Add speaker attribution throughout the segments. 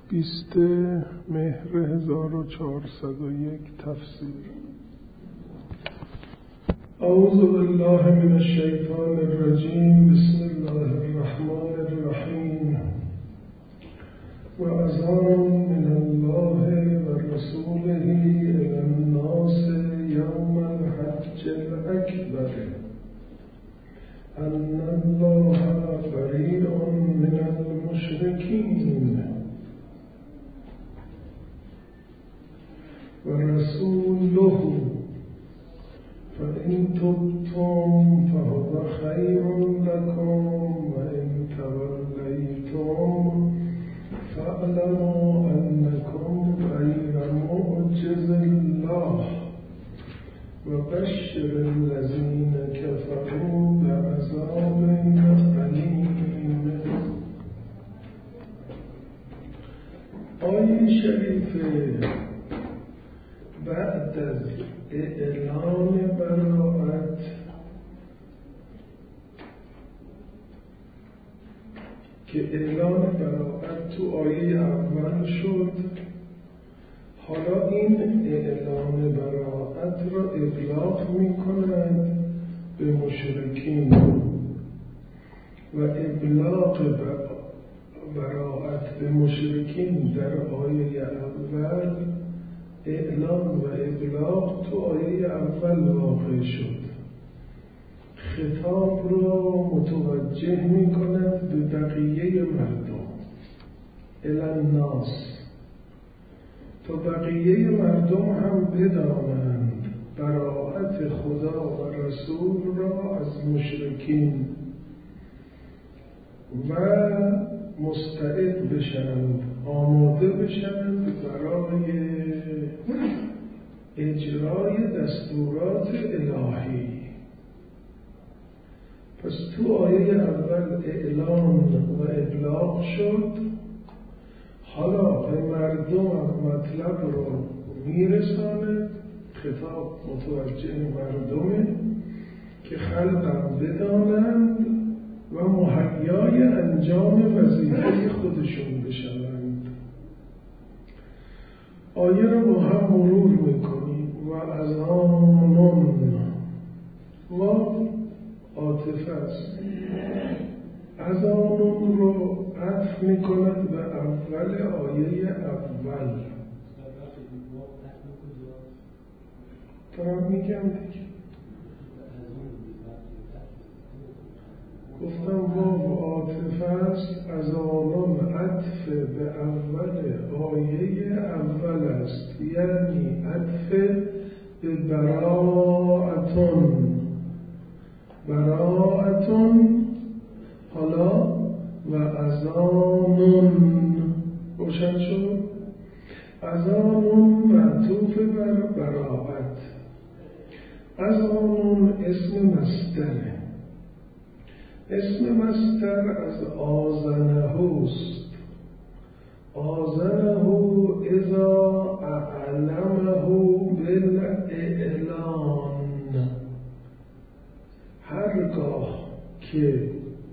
Speaker 1: 20 مهر 1401 تفسیر. اعوذ بالله من الشیطان الرجیم. بسم الله الرحمن الرحیم. و اذان من الله و رسوله الی الناس یوم الحج الاکبر ان الله بریء من المشرکین و رسوله فإن تبتم فهو خير لكم وإن توليتم فاعلموا أنكم غير معجز الله وبشر الذين كفروا بعذاب أليم. آیه شریفه بعد از اعلان براءت که اعلان براءت تو آیه اول شد، حالا این اعلان براءت را ابلاغ می کند به مشرکین و ابلاغ براءت به مشرکین در آیه اول اعلان و ابلاغ تو آیه اول واقع شد. خطاب را متوجه می کند به بقیه مردم، الی الناس، تا بقیه مردم هم بدانند براءت خدا و رسول را از مشرکین و مستعد بشند، آماده بشند برای اجرای دستورات الهی. پس تو آیه اول اعلان و ابلاغ شد، حالا به مردم مطلب رو میرساند. خطاب متوجه مردمه که خلقم بدانند و مهیای انجام وظیفه خودشون بشوند. آیه رو با هم مرور میکنیم. و اذان و عاطفه است. اذان رو عطف میکند به اول آیه اول. دارم میگم دیگه، گفتم واو عاطفه است. اذان عطف به اول آیه اول است، یعنی عطف به براءتون. براءتون حالا و اذان روشن شد. اذان معطوف بر براءت. اذان اسم مصدره. اسم مصدر از آذنه است. آذنه اذا اعلمه بالاعلان. هرگاه که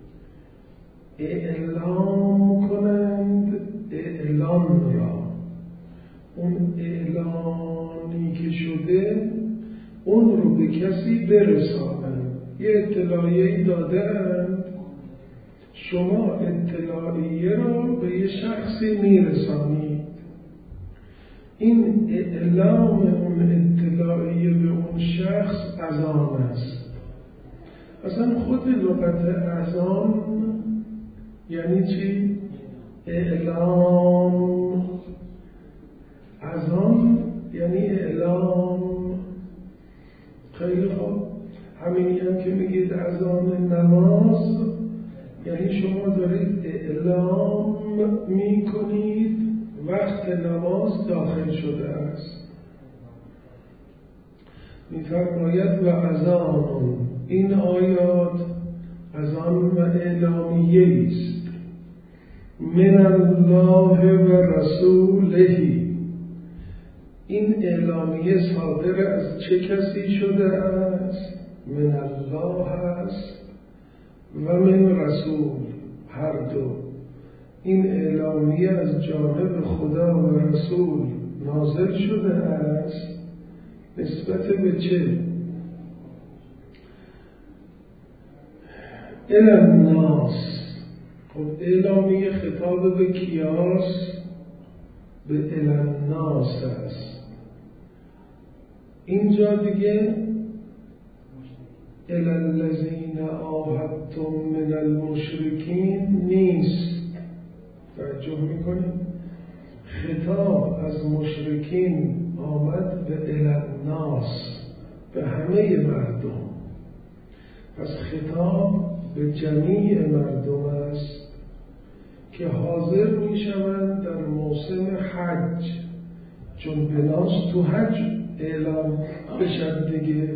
Speaker 1: اعلام کنند اعلان را، اون اعلانی که شده اون رو به کسی برسانند. یه اطلاعیه‌ای دادند، شما اطلاعیه را به یه شخصی میرسانید. این اعلام اون اطلاعیه به اون شخص اذان است. اصلا خود لغت اذان یعنی چی؟ اعلام. اذان یعنی اعلام. خیلی خوب. همینی هم که میگید اذان نماز، یعنی شما دارید اعلام میکنید وقت نماز داخل شده است. میفرماید و اذان، این آیات اذان و اعلامیه است. من الله و رسوله. این اعلامیه صادر از چه کسی شده است؟ من الله است و من رسول، هر دو. این اعلامیه از جانب خدا و رسول نازل شده است نسبت به چه؟ الناس. خب اعلامیه خطاب به کیاس؟ به الناس است. اینجا دیگه الذین عاهدتم من المشرکین نیست. توجه میکنید؟ خطاب از مشرکین آمد به الناس، به همه مردم. پس خطاب به جمیع مردم است که حاضر میشوند در موسم حج، چون بناس تو حج اعلام بشد دیگه.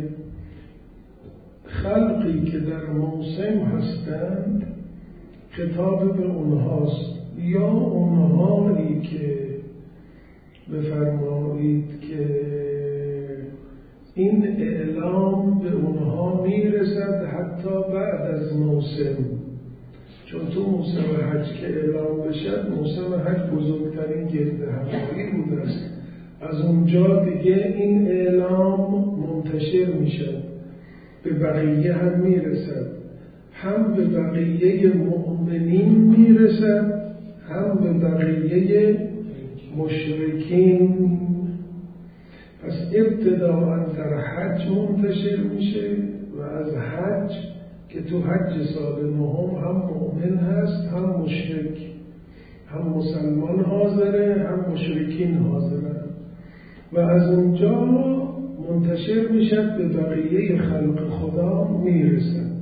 Speaker 1: خلقی که در موسم هستند خطاب به اونهاست، یا اونهایی که بفرمایید که این اعلام به اونها میرسد حتی بعد از موسم، چون تو موسم حج که اعلام بشد، موسم حج بزرگترین گرد همایی بود است. از اونجا دیگه این اعلام منتشر میشد، به بقیه هم میرسد، هم به بقیه مؤمنین میرسد، هم به بقیه مشرکین. پس ابتداءً در حج منتشر میشه و از حج که تو حج سال نهم هم مؤمن هست، هم مشرک، هم مسلمان حاضره، هم مشرکین حاضرن، و از اونجا منتشر میشد به بقیه خلق خدا میرسد.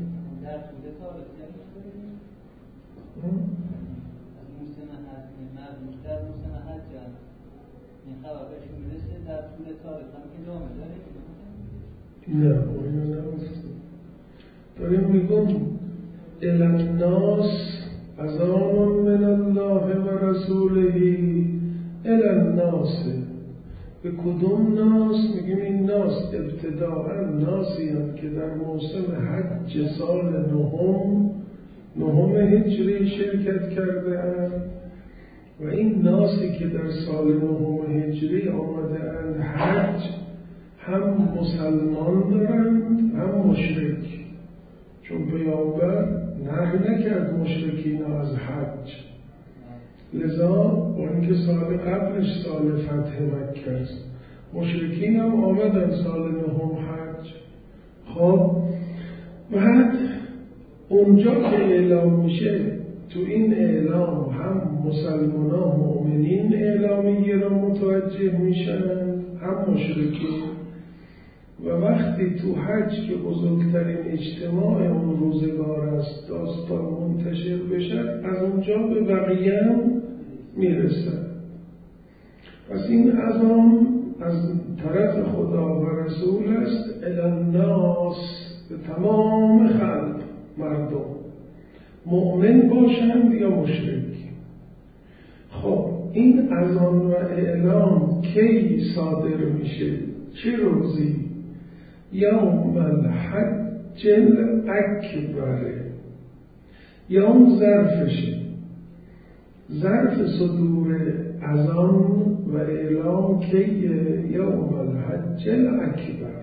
Speaker 1: نه اینو نگفتم. داریم میگم الناس اذان من الله و رسوله الناس. به کدوم ناس؟ میگیم این ناس ابتداءً ناسی هم که در موسم حج سال نهم هجری شرکت کرده اند، و این ناسی که در سال نهم هجری آمده اند حج، هم مسلمان دارند هم مشرک، چون پیامبر نهی نکرد مشرکین از حج. لذا با اینکه سال قبلش سال فتح مکه است، مشرکین هم آمدن سال نهم حج. خب بعد اونجا که اعلام میشه، تو این اعلام هم مسلمان ها مؤمنین اعلامیه را متوجه میشن، هم مشرکین. و وقتی تو حج که بزرگترین اجتماع اون روزگار است داستان منتشر بشد، از اونجا به بقیه هم میرسد. پس این اذان از طرف خدا و رسول است الناس، به تمام خلق، مردم، مؤمن باشند یا مشرک. خب این اذان و اعلام کی صادر میشه؟ چه روزی؟ یوم الحج الاکبر. یوم ظرفشه، ظرف صدور اذان و اعلام کیه؟ یوم الحج الاکبر.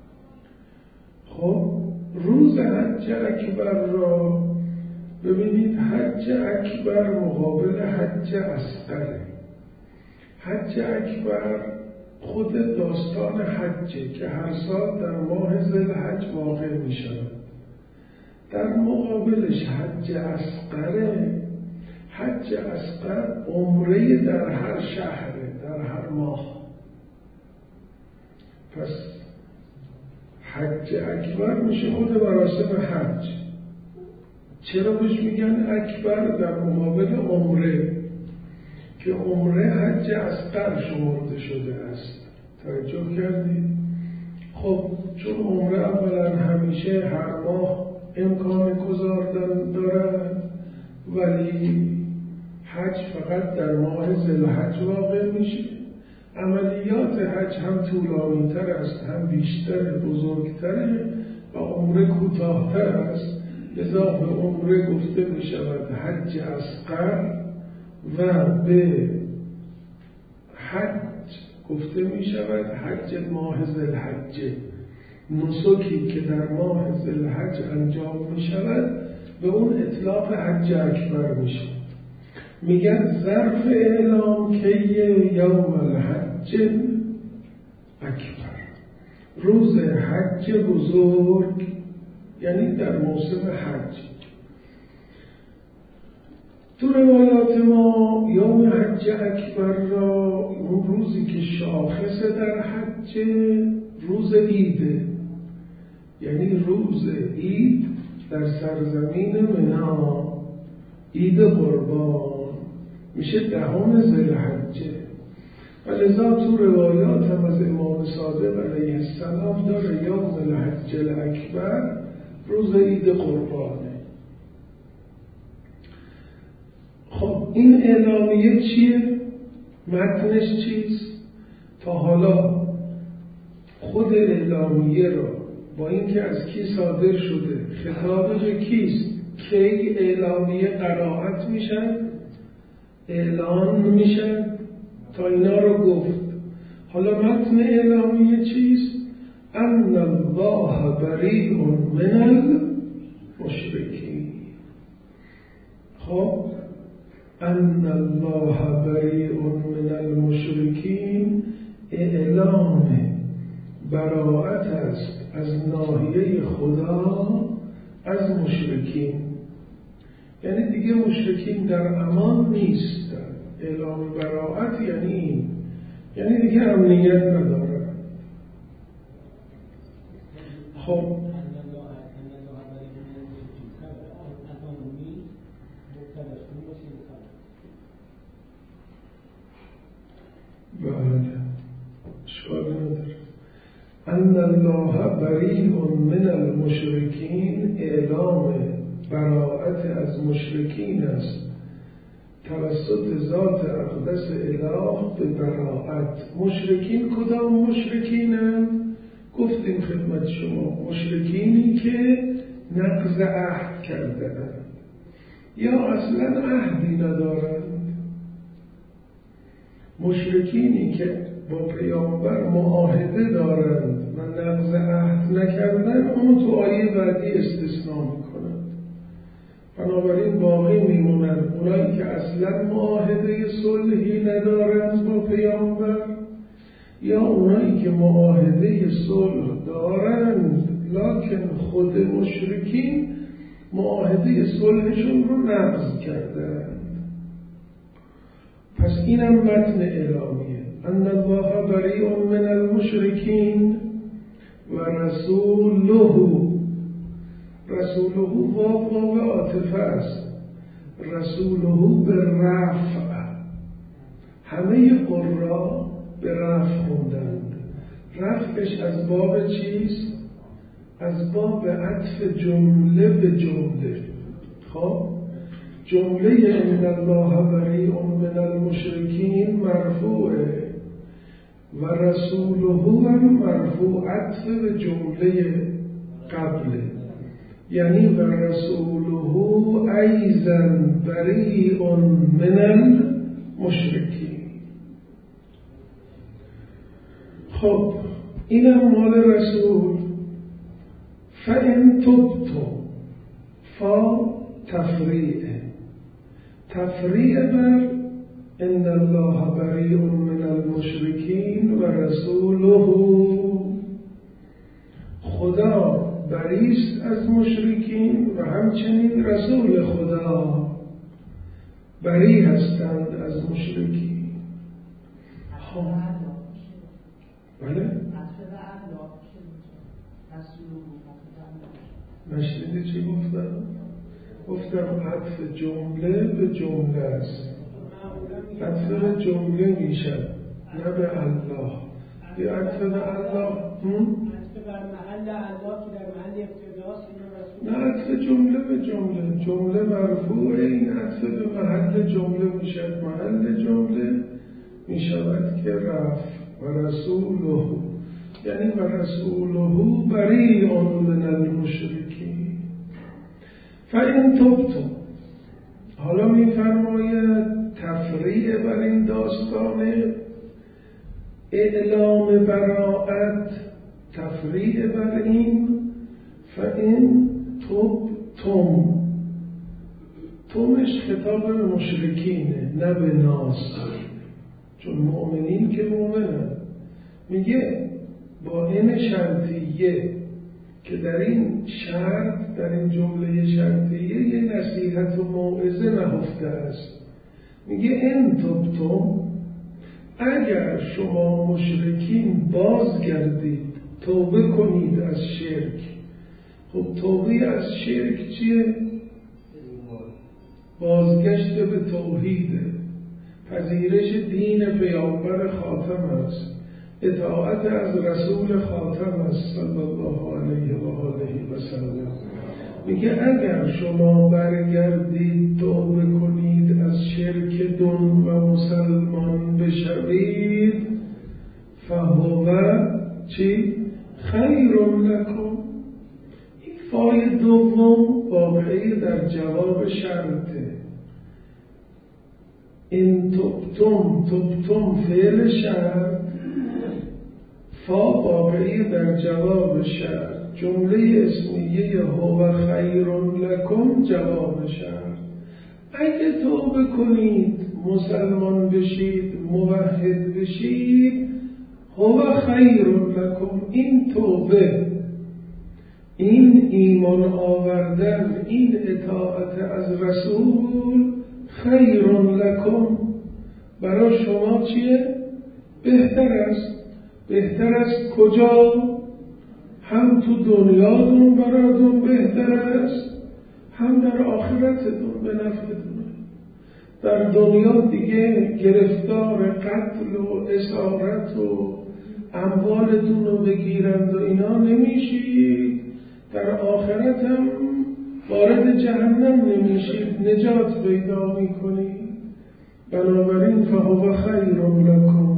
Speaker 1: خب روز حج اکبر را ببینید، حج اکبر مقابل حج اصغره. حج اکبر خود داستان حجه که هر سال در ماه ذوالحج واقع می شود. در مقابلش حج اصغره. حج اصغر عمره در هر شهره، در هر ماه. پس حج اکبر میشه خود مراسم حج. چرا بهش میگن اکبر؟ در مقابل عمره، که عمره حج اصغر شمرده شده است. توجه کردید؟ خب چون عمره اولا همیشه هر ماه امکان گذاردن دارد، ولی حج فقط در ماه ذوالحج واقع میشه. عملیات حج هم طولانی تر است، هم بیشتر، بزرگتره، و عمره کوتاه‌تر است. لذا به عمره گفته می شود حج اصغر، و به حج گفته می شود حج ماه ذوالحجه، نسکی که در ماه ذوالحج انجام می شود به اون اطلاق حج اکبر می شود. میگن ظرف اعلام که یوم الحج اکبر، روز حج بزرگ، یعنی در موسم حج. تو روایات ما یوم حج اکبر را اون روزی که شاخص در حج روز عیده، یعنی روز عید در سرزمین منی، عید قربان میشه 10 ذوالحجه. و لذا تو روایات هم از امام صادق علیه السلام داره یوم الحج الاکبر روز عید قربانه. خب این اعلامیه چیه؟ متنش چیست؟ تا حالا خود اعلامیه را با اینکه از کی صادر شده، خطابش کیست، کی اعلامیه قرائت میشن، اعلان میشن، تا اینا رو گفت. حالا متن اعلامیه چیست؟ ان الله بریء من المشرکین. خب ان الله بریء من المشرکین اعلام براءت است از ناحیه خدا از مشرکین، یعنی دیگه مشرکین در امان نیستن. اعلام براءت یعنی این، یعنی دیگه امنیت ندارن. خب بله اشکال نداره. ان الله بریء من المشرکین اعلام براءت از مشرکین است توسط ذات اقدس اله به براءت. مشرکین کدام مشرکینند؟ گفتیم خدمت شما مشرکینی که نقض عهد کردند یا اصلا عهدی ندارند، مشرکینی که با پیامبر معاهده دارند و نقض عهد نکردن، اونو تو آیه بعدی استثناء میکنند. بنابراین باقی میمونند اونایی که اصلا معاهده صلحی ندارند با پیامبر، یا اونایی که معاهده صلح دارند لکن خود مشرکین معاهده صلحشون رو نقض کردند. پس اینم متن اعلامیه. ان الله بریء من المشرکین و رسوله واو عاطفه است، رسوله به رفع، همه قرآن به رفع خوندند. رفعش از باب چیست؟ از باب عطف جمله به جمله. خب جمله ان الله بریء من المشرکین مرفوعه و رسوله هم مرفوع، عطف به جمله قبله، یعنی و رسوله ایضا بریء من المشرکین. خب اینم مال رسول. فإن تبتم فا تفریعه، تفریع بر ان الله بریء من المشرکین و رسوله، خدا بریست از مشرکین و همچنین رسول خدا بری هستند از مشرکین. بله؟ نشنیدی چی گفتم؟ گفتم عطف جمله به جمله است، عطف به جمله میشد نه به الله. یه عطف به الله
Speaker 2: بر محل الله که در محل ابتداست،
Speaker 1: نه عطف جمله به جمله، جمله مرفوعه، این عطف به محل جمله میشد، محل جمله میشود که رفع و رسوله، یعنی و رسوله بریء من المشرکین. فإن تبتم، حالا میفرماید تفریع بر این داستانه، اعلام براءت، تفریع بر این. فإن تبتم، تمش خطاب به مشرکینه نه به ناس، چون مؤمنین که مؤمنن. میگه با این شرطیه که در این شرط، در این جمله شرطیه یه نصیحت و موعظه نهفته است. میگه ان تبتم، اگر شما مشرکین بازگردید، توبه کنید از شرک. خب توبه از شرک چیه؟ بازگشت به توحیده، پذیرش دین پیامبر خاتم است، اطاعت از رسول خاتم است صلی الله علیه و آله و سلم. میگه اگر شما برگردید توبه کنید از شرک دون و مسلمان بشوید، فهو چی؟ خیر لکم. این فای دوم واقعی در جواب شرطه. این تبتم فعل شرط، فا واقعی در جواب شرط، جمله اسمیه هو خیر لکم جواب شرط. اگه توبه کنید، مسلمان بشید، موحد بشید، هو خیر لکم، این توبه، این ایمان آوردن، این اطاعت از رسول، خیر لکم، برای شما چیه؟ بهتر است. بهتر است کجا؟ هم تو دنیاتون براتون بهتر است، هم در آخرتتون به نفعتون. در دنیا دیگه گرفتار قتل و اسارت و اموالتون رو بگیرند و اینا نمیشید، در آخرت هم وارد جهنم نمیشید، نجات پیدا میکنید. بنابراین فهو خیر لکم.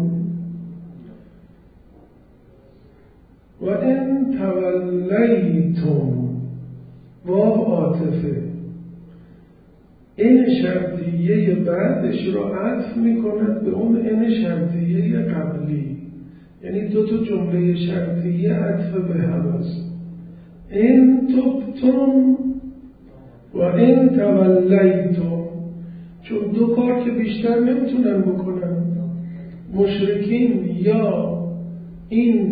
Speaker 1: و ان تولیتم، واو عاطفه، این شرطیه بعدش رو عطف میکند به اون این شرطیه قبلی، یعنی دو تا جمله شرطیه عطف به هم است. ان تبتم و ان تولیتم، چون دو کار که بیشتر نمیتونن بکنن. مشرکین یا این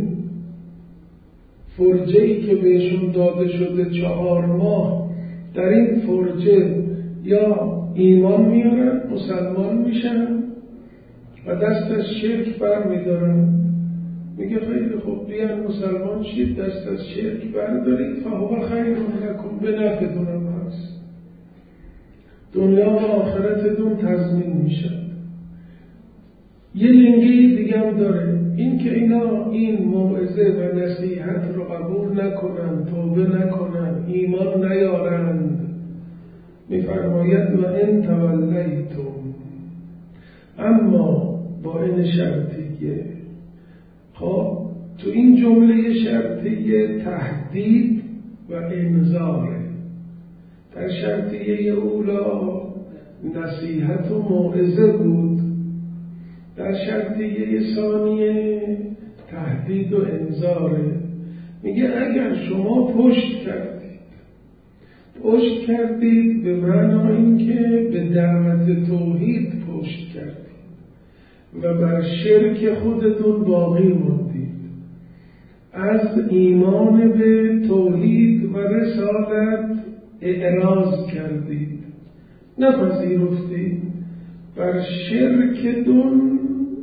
Speaker 1: فرجه‌ای که بهشون داده شده 4 ماه، در این فرجه یا ایمان میارن، مسلمان میشن و دست از شرک بر میدارن. میگه خیلی خوب، بیان مسلمان شید، دست از شرک بردارید، فهو خیر لکم، به نفعتون هم هست، دنیا و آخرتتون تضمین میشن. یه لنگی دیگه هم داره، این که اینا این موعظه و نصیحت رو قبول نکنن، توبه نکنن، ایمان نیارند، میفرماید و ان تولیتم، اما با این شرطیه. خب تو این جمله شرطیه تهدید و انذاره. در شرطیه اولا نصیحت و موعظه بود، در شرطیه ثانیه تهدید و انذاره. میگه اگر شما پشت کردید به معنای اینکه به دعوت توحید پشت کردید و بر شرک خودتون باقی موندید، از ایمان به توحید و رسالت اعراض کردید، نپذیرفتید، بر شرکتون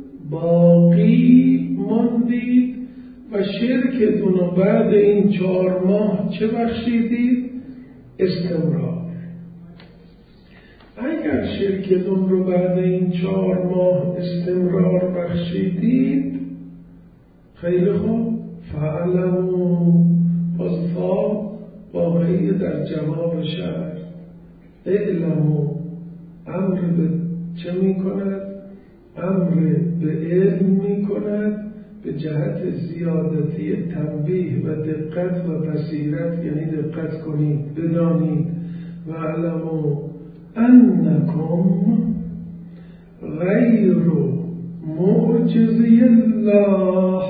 Speaker 1: باقی موندید و شرکتون رو بعد این 4 ماه چه بخشیدید؟ استمرار. اگر شرکتون رو بعد این 4 ماه استمرار بخشیدید، خیلی خوب، فعلمو، پاسفا واقعی در جواب شرط، اعلمو، امر به چه می کند؟ امر به علم می کند، به جهت زیادتی تنبیه و دقت و بصیرت، یعنی دقت کنید، بدانید. و علمو انکم، معجزی الله.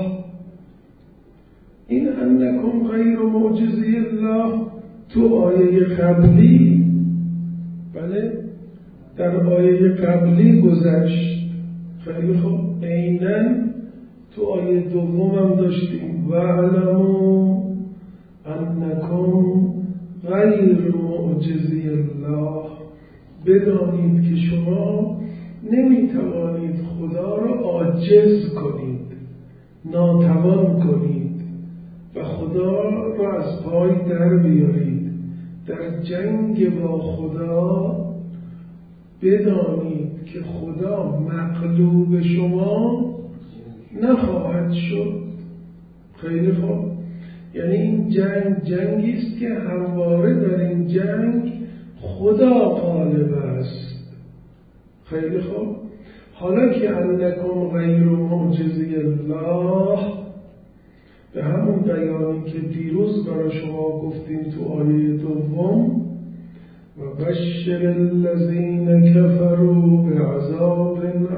Speaker 1: این انکم غیر معجزی الله تو آیه قبلی، بله در آیه قبلی گذشت. خیلی خوب، عیناً تو آیه دوم هم داشتیم وَاعْلَمُوا أَنَّكُمْ غَيْرُ مُعْجِزِي اللَّه. بدانید که شما نمیتوانید خدا را عاجز کنید، ناتوان کنید و خدا را از پای در بیارید. در جنگ با خدا بدانید که خدا مغلوب شما نخواهد شد. خیلی خوب، یعنی این جنگی است که همواره در این جنگ خدا غالب است. خیلی خوب، حالا که انکم غیر معجزی الله، به همون بیانی که دیروز برای شما گفتیم تو آیه دوم، و بشر الذین کفروا بعذاب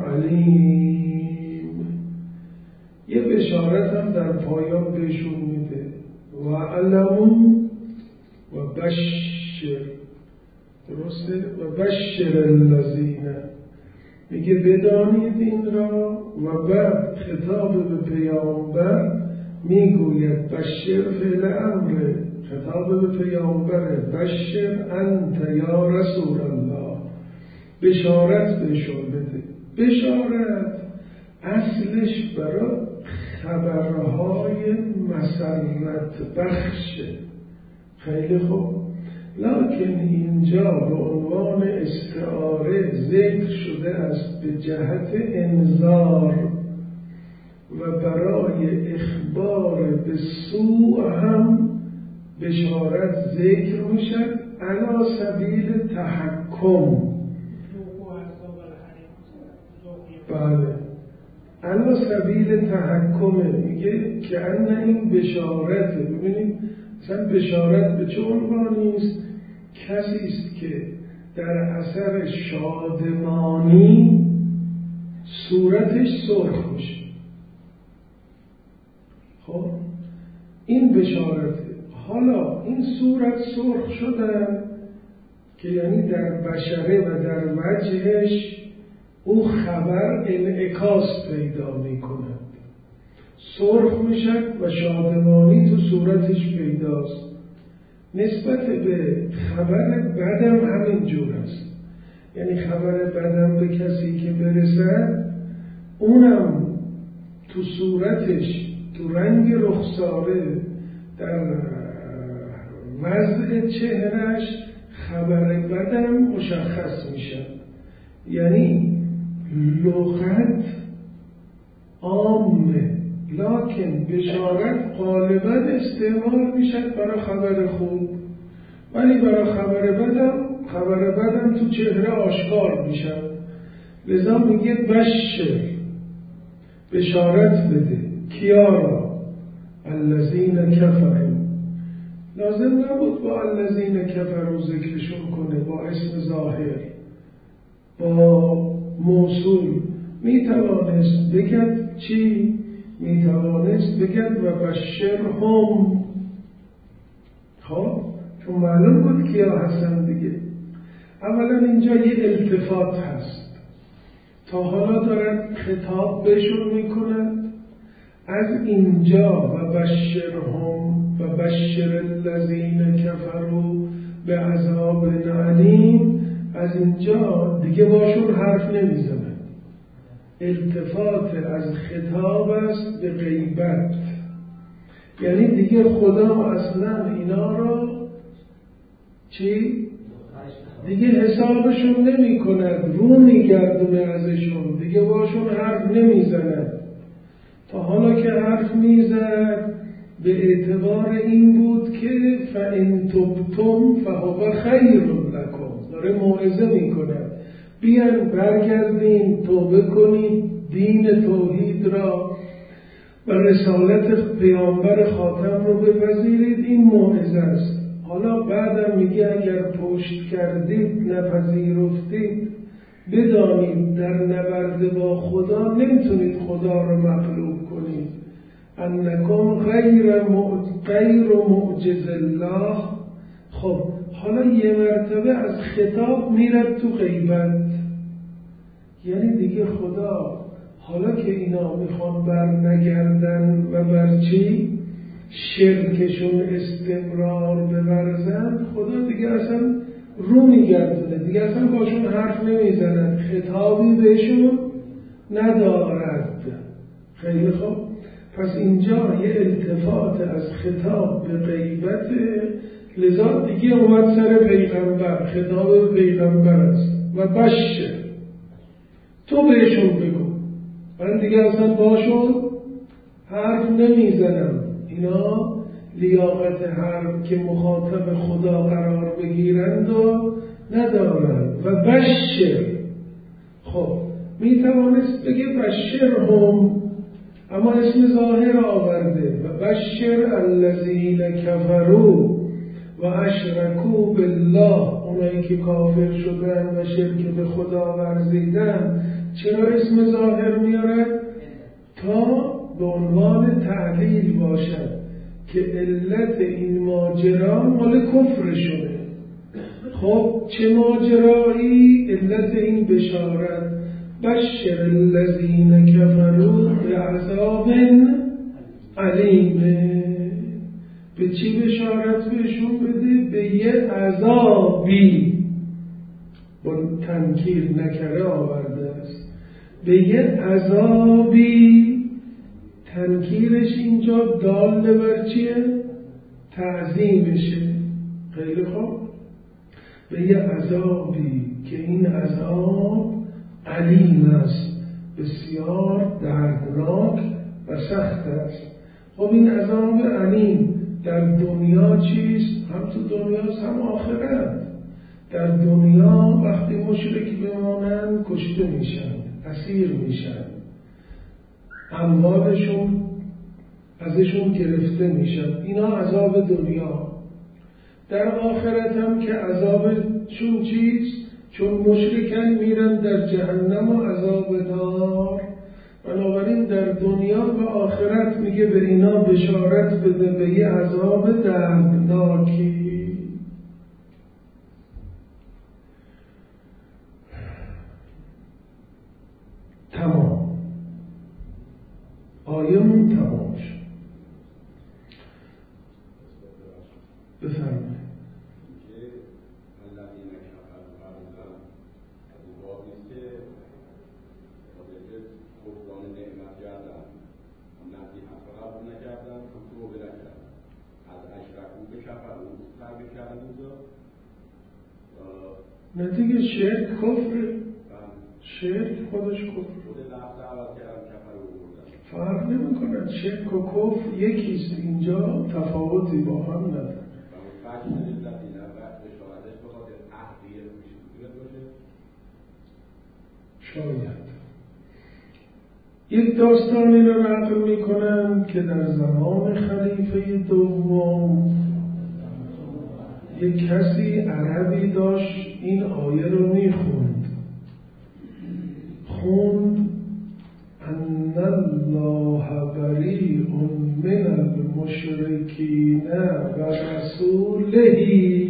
Speaker 1: علیم، یه بشارت هم در پایان بهشون میده. و علموا و بشر، درسته؟ و بشر الذین، میگه بدانید این را، و بعد خطاب به پیامبر میگوید بشر فعل امره، خطاب به پیامبر بشر انت یا رسول الله، بشارت بهشون بده. بشارت اصلش برای خبرهای مسرت بخشه. خیلی خوب، لکن اینجا به عنوان استعاره ذکر شده است به جهت انذار و برای اخبار به سوء هم بشارت ذکر میشد علی سبیل تحکم. بله، علی سبیل تحکمه. میگه که ان این بشارته. ببینید مثلا بشارت به چه عنوانی است؟ کسی است که در اثر شادمانی صورتش سرخ میشه. خب این بشارته. حالا این صورت سرخ شدن که یعنی در بشره و در وجهش او خبر انعکاس پیدا می کند، سرخ می شد و شادمانی تو صورتش پیداست. نسبت به خبر بدم همین جور است. یعنی خبر بدم به کسی که برسد، اونم تو صورتش، تو رنگ رخساره، در وضع چهرش خبر بدم مشخص می شد. یعنی لغت عامه، لکن بشارت غالبا استعمال می شد برای خبر خوب، ولی برای خبر بدم تو چهره آشکار می شد. لذا میگه بشر، بشارت بده. کیا را؟ الذین کفروا. لازم نبود با الذین کفروا ذکرشون کنه با اسم ظاهر، با موصول. میتوانست بگد چی؟ میتوانست بگد و بشرهم. خب چون معلوم بود کیا هستن دیگه. اولا اینجا یه التفات هست، تا حالا دارد خطاب بهشون میکند. از اینجا و بشرهم و بشر الذین کفروا به عذاب علیم، از اینجا دیگه باشون حرف نمیزنه. التفات از خطاب است به غیبت، یعنی دیگه خدا اصلا اینا رو چی؟ دیگه حسابشون نمی کند، رو میگردونه ازشون، دیگه باشون حرف نمیزند. تا حالا که حرف میزد به اعتبار این بود که فَإِن تُبْتُمْ فَهُوَ خَيْرٌ لَكُمْ، داره موعظه میکند بیان برگردین، توبه کنید، دین توحید را و رسالت پیامبر خاتم رو بپذیرید. این موعظه است. حالا بعدم میگه اگر پشت کردید، نپذیرفتید، بدانید در نبرد با خدا نمیتونید خدا رو مغلوب کنید. انکم غیر معجز الله. خب حالا یه مرتبه از خطاب میرد تو غیبت، یعنی دیگه خدا حالا که اینا میخوان بر نگردن و بر چی؟ شرکشون استمرار بورزن، خدا دیگه اصلا رو میگردونه، دیگه اصلا باشون حرف نمیزنن، خطابی بهشون ندارد. خیلی خوب، پس اینجا یه التفات از خطاب به غیبت، لذا دیگه اومد سر پیغمبر، خطاب به پیغمبر است و بشر، تو بهشون بگو، من دیگه اصلا باشون حرف نمیزنم. اینا لیاقت حرف که مخاطب خدا قرار بگیرند و ندارند. و بشر، خب میتوانست بگه بشر هم، اما اسم ظاهر آورده و بشر الذین کفروا و اشرکوا بالله، اونایی که کافر شدن و شرک به خدا ورزیدن. چرا اسم ظاهر میارد؟ تا به عنوان تعلیل باشد که علت این ماجرا مال کفرشونه. خب چه ماجرایی؟ علت این بشارت بشر الذین کفروا بعذاب علیم. به چی بشارت بهشون بده؟ به یه عذابی، با تنکیر نکره آورده است، به یه عذابی. تنکیرش اینجا دال بر چیه؟ تعظیمشه. خیلی خوب، به یه عذابی که این عذاب علیم است، بسیار دردناک و سخت است. خب این عذاب علیم در دنیا چیست؟ هم تو دنیاست هم آخرت. در دنیا وقتی مشرکی بمانن کشته میشن، اسیر میشن، اموالشون ازشون گرفته میشن، اینا عذاب دنیا. در آخرت هم که عذابشون چیست؟ چون مشرکن میرن در جهنم و عذاب نار. بنابراین در دنیا و آخرت میگه به اینا بشارت بده به یه عذاب دردناکی. تمام، آیه‌مون تمام شد. بفرمایید. نه دیگه شرک کفره، شرک خودش کفر، فرق نمی کند. شرک و کفر یکیست، اینجا تفاوتی با هم نداره. شاید یک داستانی را نقل می کنند که در زمان خلیفه دوم یک کسی عربی داشت این آیه رو میخوند، خوند ان الله بریء من المشرکین و رسوله.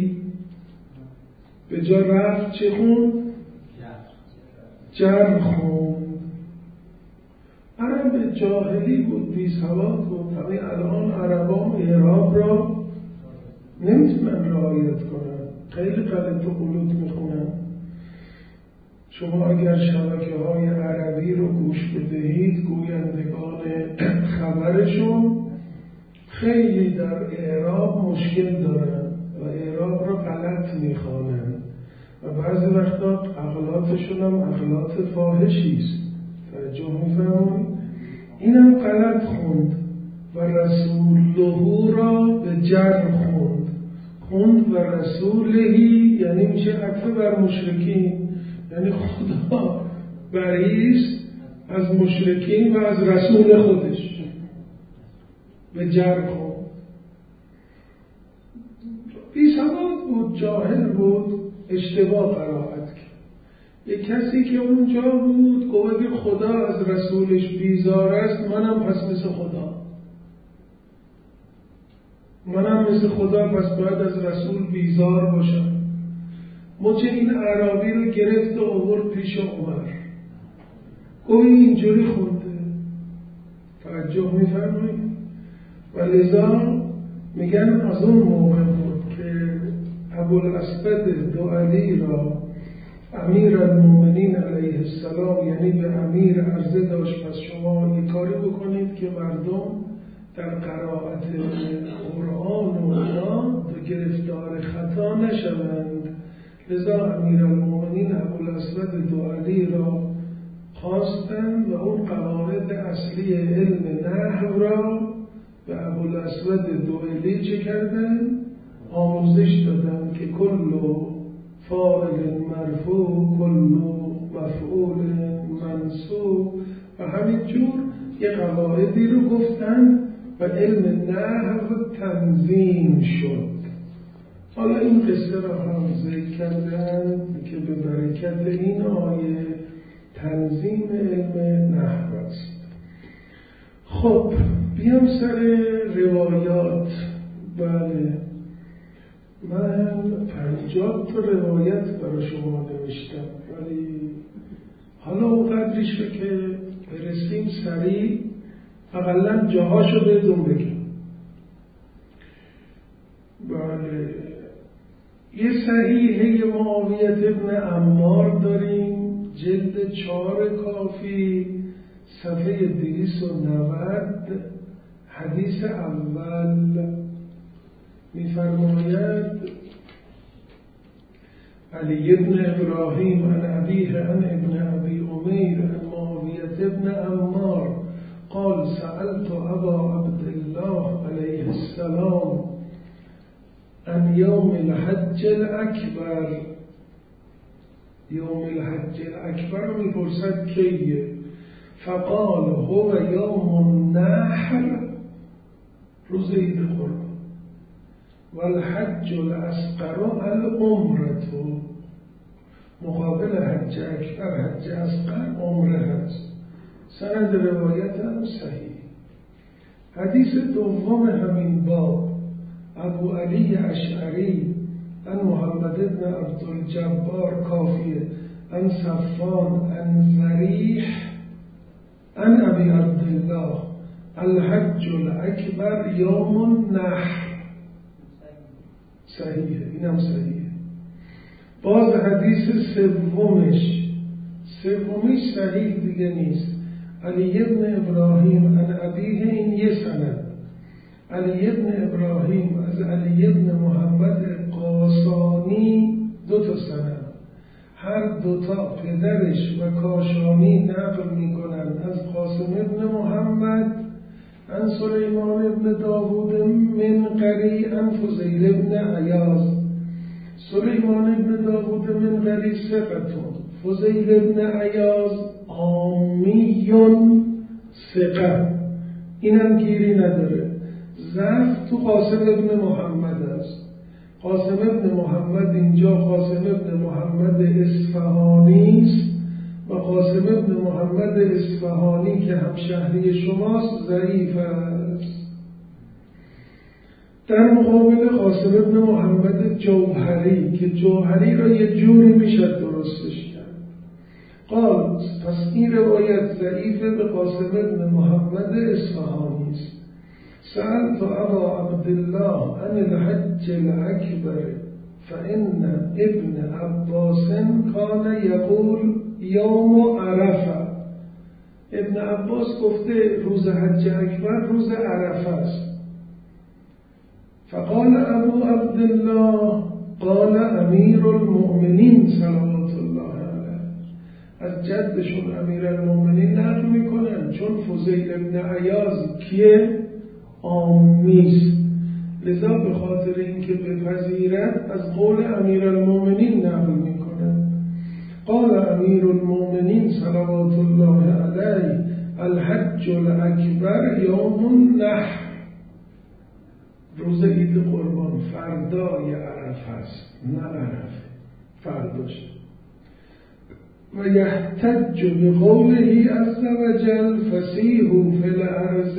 Speaker 1: به جا رفت چه خوند؟ جر خوند. عرب جاهلی بود، بی سواد بود. همین الان عربان اعراب را نمیتونن رعایت کنن، خیلی غلط و غلوط میخونن. شما اگر شبکه‌های عربی رو گوش بدهید، گویندگان خبرشون خیلی در اعراب مشکل دارن و اعراب رو غلط میخوانن و بعضی وقتا اغلاطشون هم اغلاط فاحشی است. توجه میفرمایید؟ این هم غلط خوند و رسوله را به جر خوند و رسولهی، یعنی میشه عطف بر مشرکین، یعنی خدا بریست از مشرکین و از رسول خودش. به جر خوند. بی سواد بود، جاهل بود، اشتباه قرائت کرد. یک کسی که اونجا بود گفت اگه خدا از رسولش بیزار است منم پس مثل خدا، منم مثل خدا پس باید از رسول بیزار باشم. مچ این اعرابی رو گرفت و آورد پیش عمر، گویی اینجوری خونده. توجه می‌فرمایید؟ و لذا میگن از اون موقع بود که ابوالاسود دؤلی را امیرالمومنین علیه السلام، یعنی به امیر عرضه داشت پس شما یک کاری بکنید که مردم در قرائت قرآن و اینا گرفتار خطا نشوند. لذا امیرالمومنین ابوالاسود دؤلی را خواستند و اون قواعد اصلی علم نحو را به ابوالاسود دؤلی چه کردن؟ آموزش دادن که کل فاعل مرفوع، کل مفعول منصوب و همینجور یه قواعدی رو گفتن و علم نحو تنظیم شد. حالا این قصه را هم ذکر کردن که به برکت این آیه تنظیم علم نحو است. خب بیام سر روایات. بله من 50 تا روایت برای شما نوشتم، ولی حالا اون قدریش رو که برسیم سریع اقلا جاهاشو بهتون بگم. بله یه صحیحه معاویه ابن عمار داریم، جلد 4 کافی، صفحه 290، حدیث اول می‌فرماید علی ابن ابراهیم عن ابیه عن ابن ابی امیر عن معاویه ابن عمار قال سألت ابا عبدالله علیه السلام عن یوم الحج الاکبر. یوم الحج الاکبر رو میپرسد کیه؟ فقال هو یوم النحر، روز عید قربان، والحج الاصغر العمرة، مقابل حج اکبر حج اصغر عمره هست. سند روایت هم صحیح. حدیث دوم همین باب ابو علی اشعری عن محمد بن عبدالجبار کافیه عن صفان عن ذریح عن ابی عبدالله الحج الاکبر یوم النحر. صحیحه، اینم صحیحه. باز حدیث سومش صحیح دیگه نیست. علی ابن ابراهیم عن ابیه، این یه سند. علی ابن ابراهیم از علی ابن محمد قاسانی 2 تا سند، هر 2 تا پدرش و کاشانی نقل میکنن از قاسم ابن محمد عن سلیمان ابن داوود من قری عن فضیل ابن عیاض. سلیمان ابن داوود من قری ثقتون، فضیل ابن عیاض عامیون ثقه، اینم گیری نداره. ضعف تو قاسم ابن محمد است. قاسم ابن محمد اینجا قاسم ابن محمد اصفهانی است و قاسم ابن محمد اصفهانی که همشهری شماست ضعیف است. در مقابل قاسم ابن محمد جوهری که جوهری را یه جوری میشه درستش کرد. قال پس این روایت ضعیفه به قاسم ابن محمد اصفهانی است. سألت ابا عبدالله عن الحج الاکبر فإن ابن عباس کان یقول یوم عرفه. ابن عباس گفته روز حج اکبر روز عرفه است. فقال ابو عبدالله قال امیر المؤمنین صلوات الله علیه. از جدشون امیر المؤمنین نقل میکنن چون فضیل ابن عیاض کیه؟ عامیست. لذا به خاطر اینکه بپذیرد از قول امیر المؤمنین نقل میکنن. قال امیر المؤمنین صلوات الله علیه الحج الاکبر یوم النحر، روز عید قربان، فردای عرفه است، نه عرفه، فرداش. و یحتج بقوله عز وجل فسیحوا فی الارض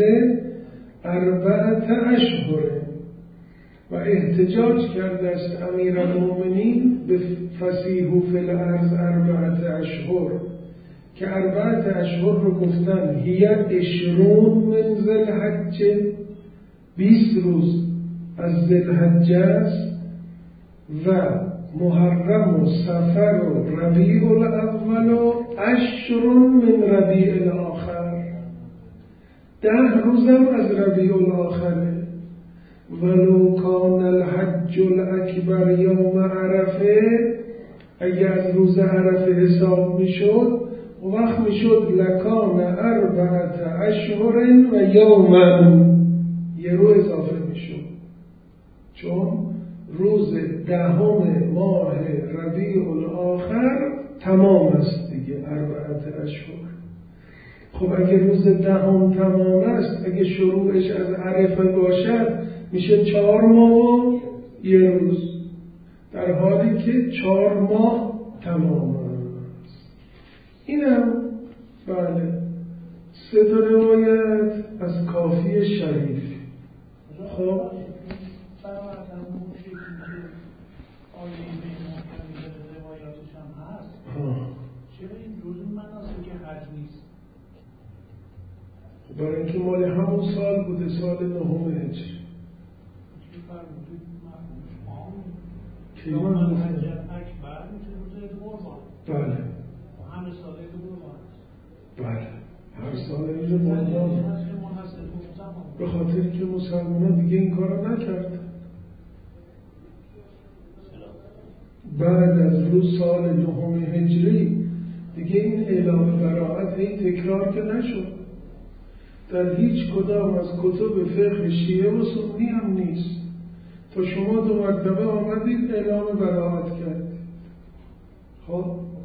Speaker 1: 4 اشهر و احتجاج کرده است امیرالمؤمنین به فسیحوا فی الارض 4 اشهر که 4 اشهر رو گفتن هی 20 من ذوالحجه 20 روز از ذوالحجه است و محرم و صفر و ربیع الاول و 10 من ربیع الاخر 10 روزم از ربیع الاخره ولو کان الحج الاکبر یوم عرفه اگر از روز عرفه حساب میشد وقت میشد لکان 4 اشهر و یوما 1 روز اضافه میشد چون روز 10 ماه ربیع الاخر تمام است دیگه 4 اشهر. خب اگه روز 10 تمام است اگه شروعش از عرفه باشد میشه 4 ماه و 1 روز در حالی که 4 ماه تمام است. اینم بله 3 روایت از کافی شریف. خب برای اینکه مال همون سال بوده سال 9 هجری که من گفتم بله بله هر سال اینجا قربان به خاطر که مسلمان دیگه این کار نکرد بعد از روز سال 9 هجری دیگه این اعلام براءت این تکرار که نشد در هیچ کدام از کتب فقه شیعه و سنی هم نیست تا شما 2 مرتبه آمدید اعلام براءت کردید. خب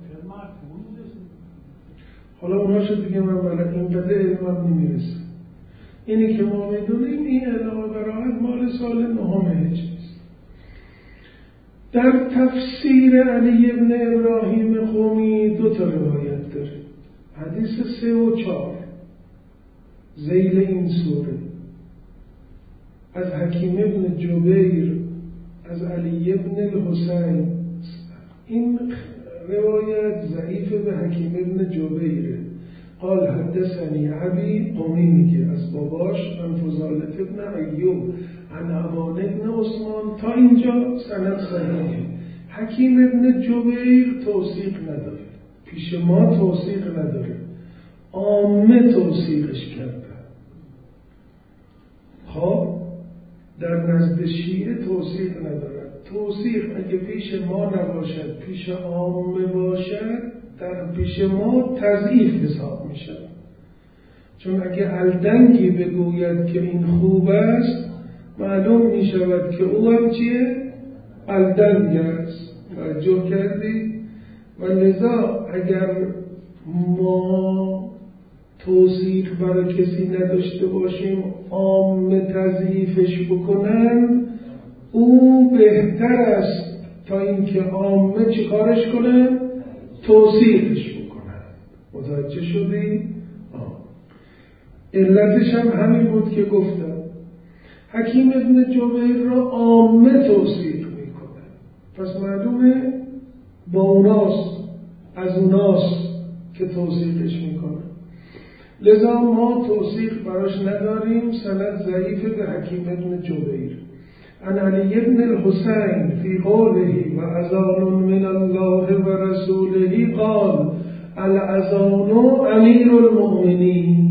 Speaker 1: حالا اونها شد دیگه من برای این قدر علمم نمیرسه. اینی که ما میدونیم این اعلام براءت مال سال 9 هجری است. در تفسیر علی ابن ابراهیم قمی 2 روایت داره حدیث 3 و 4 ذیل این سوره از حکیم ابن جبیر از علی ابن الحسین. این روایت ضعیف به حکیم ابن جبیره قال حدثنی ابی قمی میگه از باباش عن فضالة ابن ایوب عن عبان ابن عثمان تا اینجا سند صحیحه. حکیم ابن جبیر توثیق نداره پیش ما توثیق نداره عامه توثیقش کرده. خب در نزد شیعه توثیق ندارد. توثیق اگه پیش ما نباشد پیش عامه باشد در پیش ما تضعیف حساب میشه چون اگه الدنگی بگوید که این خوب است معلوم میشود که او هم چیه؟ الدنگ است. توجه کردی؟ و لذا اگر ما توثیق برای کسی نداشته باشیم عامه تضعیفش بکنن او بهتر است تا اینکه عامه چی کارش کنن؟ توثیقش بکنن. متوجه شدی؟ علتش هم همین بود که گفتم حکیم ابن جبیر را عامه توثیق میکنه پس معلومه با اوناست از اوناست که توثیقش میکنه. لذا ما توثیق براش نداریم سند ضعیف به حکیم ابن جبیر. عن علی ابن الحسین فی قوله و اذان من الله و رسوله قال الاذان امیر المؤمنین.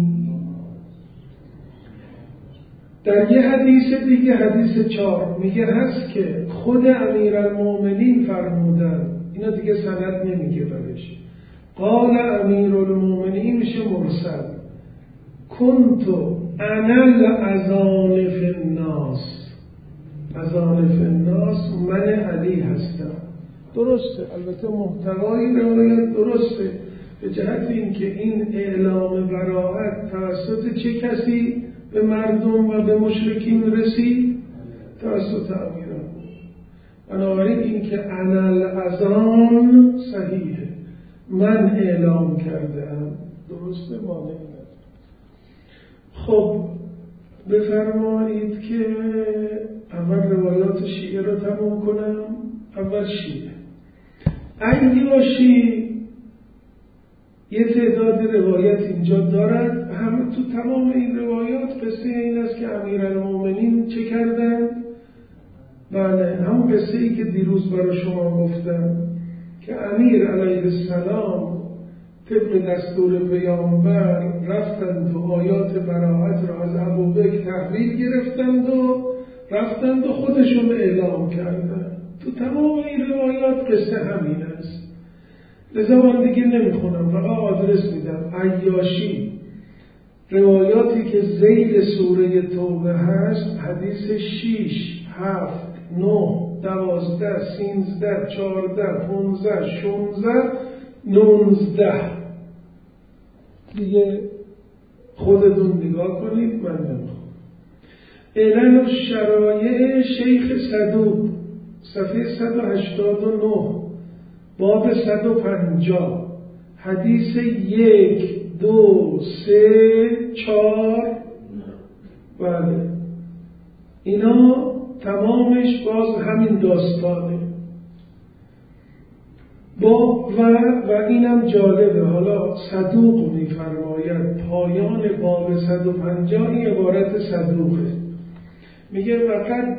Speaker 1: در یه حدیث دیگه حدیث 4 میگه هست که خود امیرالمؤمنین فرمودن اینا دیگه سند نمیگه برش قال امیر المؤمنین میشه مرسل کنت انا الاذان فی الناس اذان فی الناس من علی هستم. درسته البته محتوای روایت درسته به جهت اینکه این اعلام براءت توسط چه کسی به مردم و به مشرکین رسید؟ توسط امیرالمؤمنین. بنابراین این که انا الاذان صحیحه من اعلام کردم. درسته؟ مانع نداره. خب بفرمایید که اول روایات شیعه رو تموم کنم. اول شیعه. عیاشی یه تعداد روایت اینجا دارد. همه تو تمام این روایات قصه این است که امیرالمومنین چه کردن؟ بله، همون قصه ای که دیروز برای شما گفتم که امیر علیه السلام طبق دستور پیامبر رفتند و آیات براءت را از ابوبکر تحویل گرفتند و رفتند و خودشون اعلام کردند. تو تمام این روایات قصه همین است. لذا من دیگه نمیخونم، فقط آدرس میدم. عیاشی روایاتی که ذیل سوره توبه هست، حدیث 6 7 9 12 13 14 15 16 19 دیگه خودتون نگاه کنید، من نمیخونم. علل الشرایع شیخ صدوق صفحه 189 باب 150 حدیث 1 2 3 4 بله اینا تمامش باز همین داستانه. و اینم جالبه. حالا صدوق میفرماید پایان باب 150 این عبارت صدوقه، میگه وقد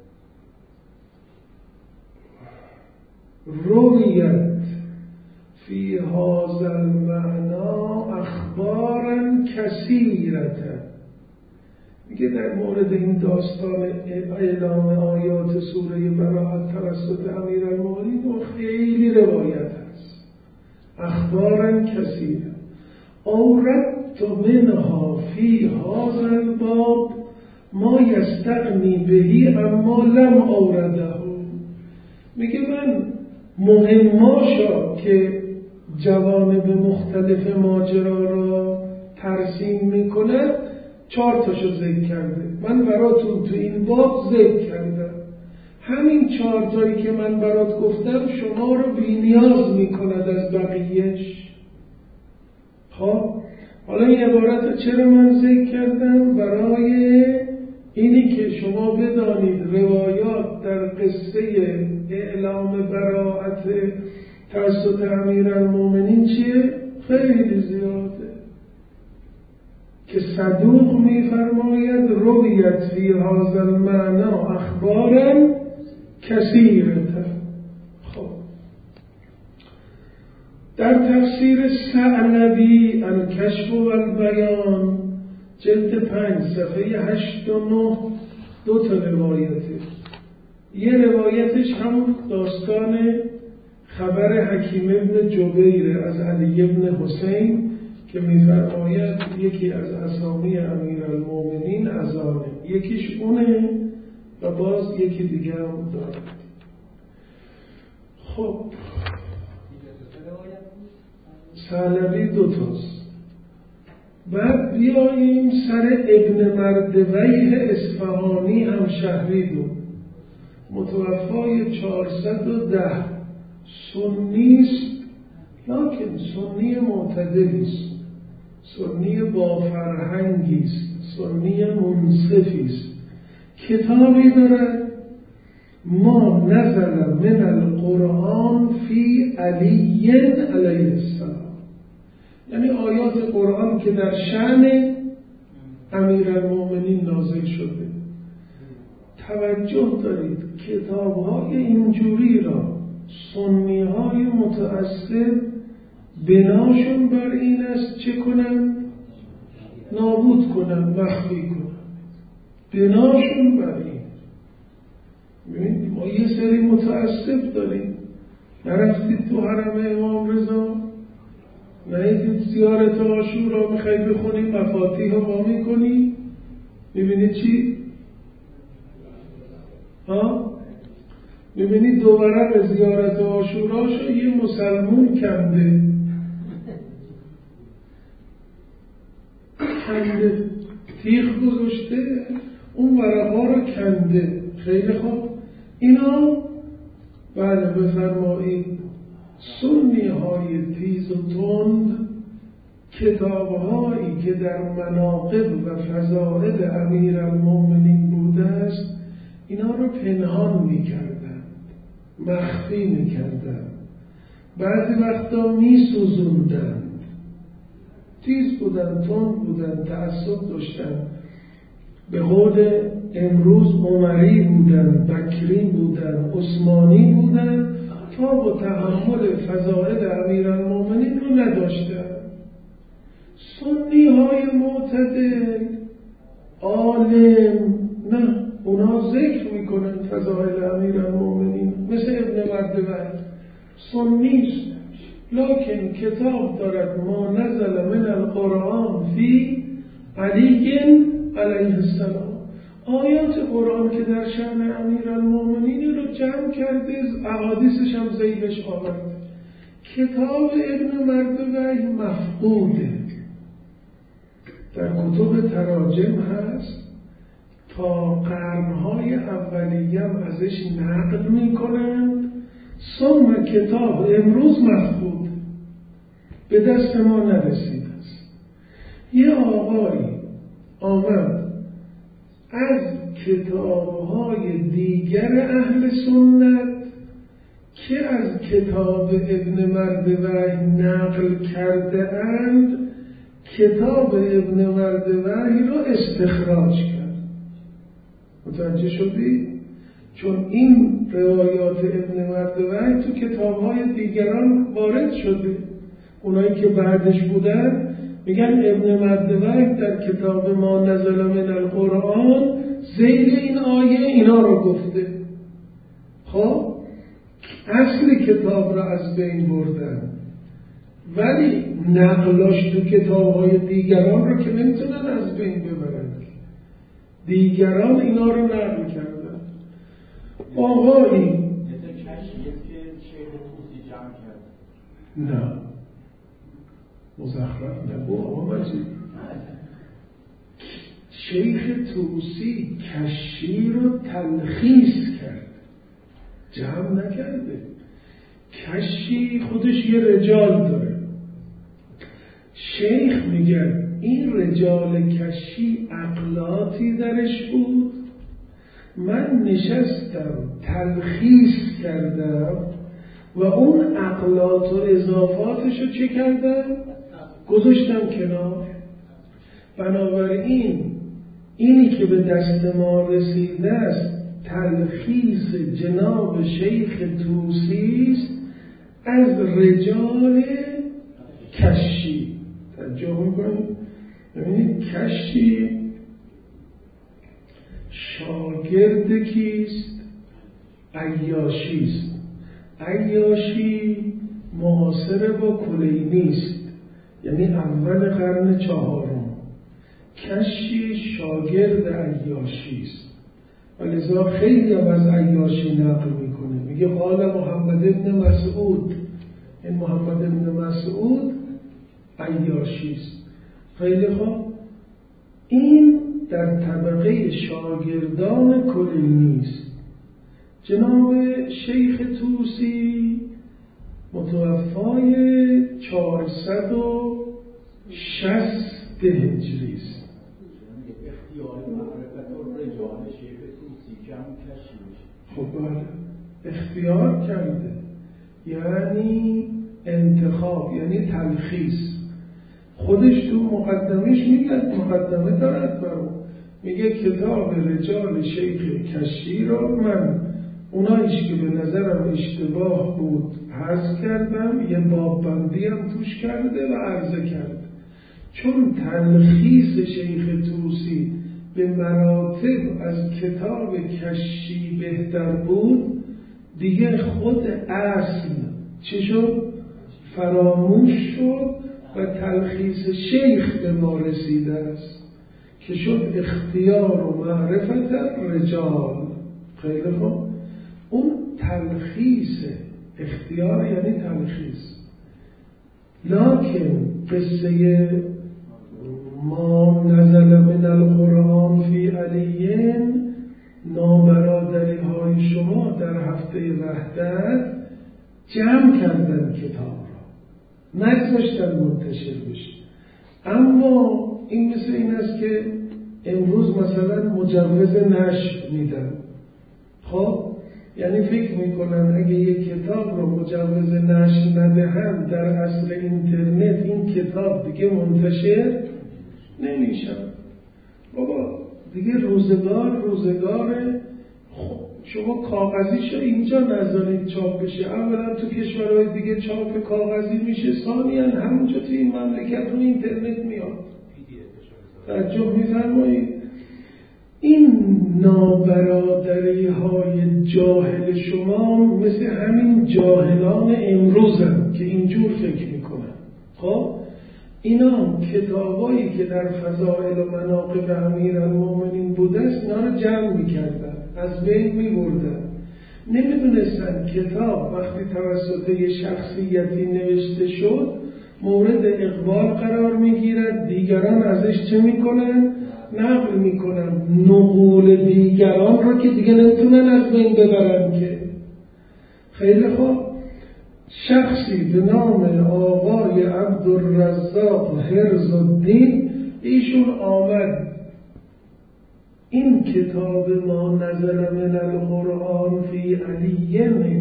Speaker 1: رویت فی هذا المعنا اخبارا کثیرة. میگه در مورد این داستان اعلام آیات سوره براءت توسط امیرالمومنین خیلی روایت هست. اخبارا کثیرة اوردت منها فی هذا الباب ما یستغنی بهی اما لم اورده. میگه من مهماشا که جوانب مختلف ماجرا را ترسیم میکنه 4 تاشو ذکر کرده. من براتون تو این باب ذکر کردم. همین 4 تایی که من برات گفتم شما رو بی‌نیاز میکند از بقیهش. خب حالا این عبارت چرا من ذکر کردم؟ برای اینی که شما بدانید روایات در قصه اعلام براءت توسط امیرالمومنین چیه؟ خیلی زیاده که صدوق میفرماید رویت فی هذا المعنا اخبارا کثیرة. خب در تفسیر ثعلبی الکشف والبیان جلد 5 صفحه 8 و 9 2 تا روایته. یه روایتش همون داستان خبر حکیم ابن جبیر از علی ابن حسین که میفرماید یکی از اسامی امیرالمومنین اذانه، یکیش اونه و باز یکی دیگه هم دارد. خب ثعلبی 2 تاست. بعد بیاییم سر ابن مردویه اصفهانی هم شهری بود، متوفای 410 سنیست، لکن سنی معتدلیست، سنی با فرهنگیست، سنی منصفیست. کتابی دارد ما نزل من القرآن فی علی علیه السلام، یعنی آیات قرآن که در شأن امیرالمومنین نازل شده. توجه دارید کتاب‌های اینجوری را سنی های متعصب بناشون بر این است چه کنن؟ نابود کنن، مخفی کنن. بناشون بر این. ما یه سری متعصب داریم. نرفتید تو حرم امام رضا؟ نهیدید زیارت عاشورا میخوایی بخونی مفاتیح رو با میکنی؟ میبینی چی؟ میبینی دو ورق زیارت عاشوراشو یه مسلمون کنده تیغ گذاشته اون ورقا رو کنده. خیلی خوب. اینا بله بفرمایید سنی های تیز و تند کتاب‌هایی که در مناقب و فضائل امیرالمومنین بوده است اینا رو پنهان می‌کردند، مخفی می‌کردند، بعضی وقتا می‌سوزوندند. تیز بودن، تند بودن، تعصب داشتن، به قول امروز عمری بودن، بکری بودن، عثمانی بودن، تا با تحمل فضائل امیرالمومنین رو نداشتن. سنی های معتدل، عالم، نه، اونا ذکر میکنن فضائل امیرالمومنین، مثل ابن مردوی سنیست، لکن کتاب دارد ما نزل من القرآن فی علی علیه السلام، آیات قرآن که در شأن امیرالمومنین رو جمع کرده، احادیثش هم ذیلش آورده. کتاب ابن مردوی مفقوده، در کتب تراجم هست، تا قرنهای اولیه هم ازش نقل میکنند، ثم کتاب امروز مفقود به دست ما نرسیده است. یه آقایی آمد از کتابهای دیگر اهل سنت که از کتاب ابن مردوی نقل کرده اند، کتاب ابن مردوی را استخراج کرد. متوجه شدی؟ چون این روایات ابن مردوی تو کتاب‌های دیگران وارد شده، اونایی که بعدش بودن میگن ابن مردوی در کتاب ما نزل من القرآن ذیل این آیه اینا رو گفته. خب اصل کتاب را از بین بردن، ولی نقلاش تو کتاب‌های دیگران رو که نمیتونن از بین ببرن، دیگران اینا رو نقل کردن. آقایی
Speaker 3: مثل کشیه که شیخ توسی جمع کرد،
Speaker 1: نه مزخرف نگو آقا مجید، شیخ توسی کشی رو تلخیص کرد، جمع نکرده. کشی خودش یه رجال داره، شیخ میگه این رجال کشی عقلاتی درش بود، من نشستم تلخیص کردم و اون عقلات و اضافاتشو چه کردم؟ گذاشتم کنار. بنابراین اینی که به دست ما رسیده است تلخیص جناب شیخ توسی است از رجال کشی. توجه میکنید؟ ببینید کشی شاگرد کیست؟ عیاشی است. عیاشی معاصر با کلینی است، یعنی اول قرن 4. کشی شاگرد عیاشی است، ولذا خیلی هم از عیاشی نقل میکنه، میگه قال محمد ابن مسعود، این محمد ابن مسعود عیاشی است. خیلی خوب، این در طبقه شاگردان کلینی است. جناب شیخ توسی متوفای 460 هجری است.
Speaker 3: اختیار معرفت و رجال شیخ توسی که هم کشی میشه.
Speaker 1: خب بله، اختیار کرده یعنی انتخاب، یعنی تلخیص. خودش تو مقدمش میگه، مقدمه دارد برو، میگه کتاب رجال شیخ کشی را من اونایش که به نظرم اشتباه بود حذف کردم، یه باب بندی هم توش کرده و عرضه کرده. چون تلخیص شیخ توسی به مراتب از کتاب کشی بهتر بود، دیگه خود اصل چی شد؟ فراموش شد و تلخیص شیخ به ما رسیده است که شد اختیار و معرفت رجال. خیلی خوب، اون تلخیص اختیار یعنی تلخیص. لکن قصه ما نزل من القرآن فی علیین، نابرادری های شما در هفته وحدت جمع کردن کتاب را، نگذاشتن منتشر بشه. اما این مثل این است که امروز مثلا مجوز نشر میدن. خب یعنی فکر میکنن اگه یک کتاب رو مجوز نشر ندهن در اصل اینترنت این کتاب دیگه منتشر نمیشه. بابا دیگه روزگاره. خب شما کاغذیشو اینجا نذارید چاپ بشه. اولا تو کشورهای دیگه چاپ کاغذی میشه، ثانیاً همونجا تو این مملکت رو اینترنت میاد. توجه می‌فرمایید؟ این نابرادری های جاهل شما مثل همین جاهلان امروزن که اینجور فکر میکنن. خب اینا کتابایی که در فضائل و مناقب امیرالمومنین بوده است اینا رو جمع میکردن، از بین میبردن. نمیدونستن کتاب وقتی توسط یه شخصیتی نوشته شد مورد اقبال قرار میگیرد، دیگران ازش چه میکنن؟ نقل میکنن. نقول دیگران رو که دیگه نمیتونن از بین ببرن که. خیلی خوب، شخصی به نام آقای عبدالرزاق حرزالدین ایشون آمد این کتاب ما نزل من القرآن فی علی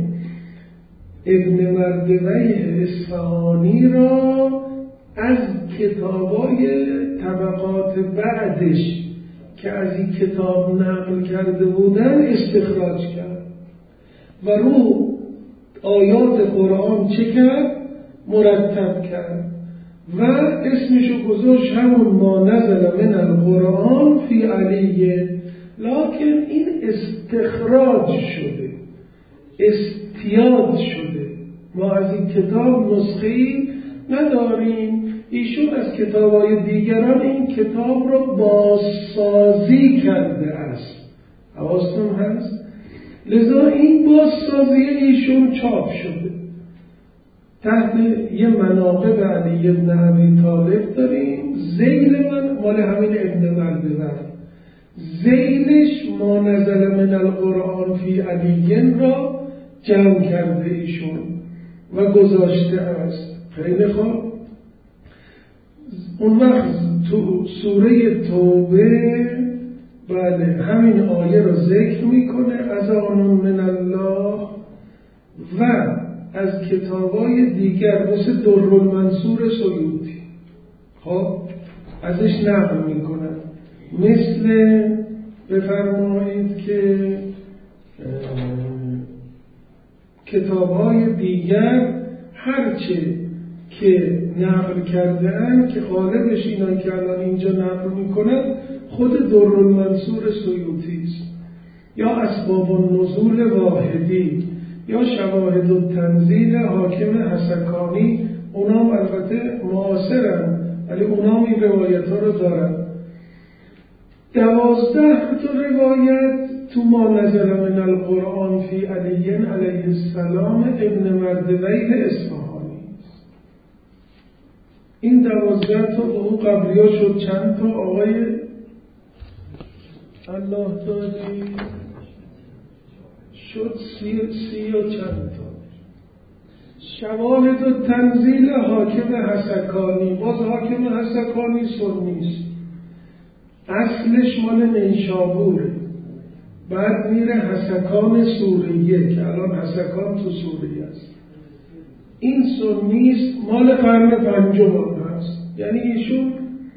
Speaker 1: ابن مردویه اصفهانی را از کتابای طبقات بعدش که از این کتاب نقل کرده بودن استخراج کرد و رو آیات قرآن چه کرد؟ مرتب کرد و اسمشو گذاشت همون ما نزل من القرآن فی علیه. لکن این استخراج شده، استیاد شده. ما از این کتاب نسخه‌ای نداریم. ایشون از کتاب‌های دیگران این کتاب رو بازسازی کرده است. حواستون هست؟ لذا این بازسازی ایشون چاپ شده. تحت یه مناقب علی ابن ابی طالب داریم، ذیل من مال همین ابن مردوی، ذیلش ما نزل من القرآن فی علی را جمع کرده ایشون و گذاشته است. خیلی خوب، اون وقت تو سوره توبه بله همین آیه رو ذکر میکنه، اذان من الله، و از کتابای دیگر مثل درالمنصور سیوطی خب ازش نقل میکنن، مثل بفرمایید که کتابهای دیگر هرچه که نقل کرده اند که غالبش اینان که الان اینجا نقل میکنن خود درالمنصور سیوطی است، یا اسباب النزول واحدی، یا شواهد التنزیل حاکم حسکانی. اونام البته معاصرن ولی اونام این روایت ها رو دارن. 12 تا روایت تو ما نزل من القرآن فی علی علیه السلام ابن مردوی اصفهانی. این 12 تا اون قبلی ها شد چند تا آقای الله داری؟ شد 30 و چند تا. شواهد و تنزیل حاکم حسکانی، باز حاکم حسکانی سنیست، اصلش مال نیشابوره، بعد میره حسکان سوریه که الان حسکان تو سوریه است. این سنیست، مال قرن 5 هست. یعنی ایشون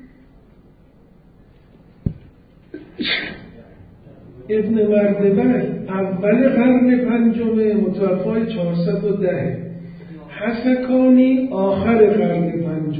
Speaker 1: ابن مردوی اول قرن 5 متوفای 410، حسکانی آخر قرن 5،